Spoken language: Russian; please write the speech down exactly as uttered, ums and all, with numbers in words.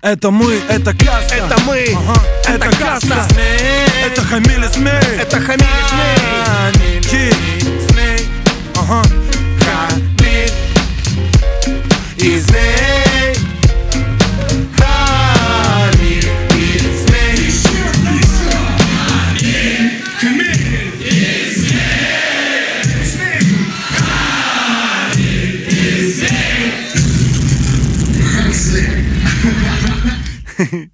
Это мы, это каста. Это мы, ага, это, это каста. Это Хамиль и Смей. Это Хамиль и Смей.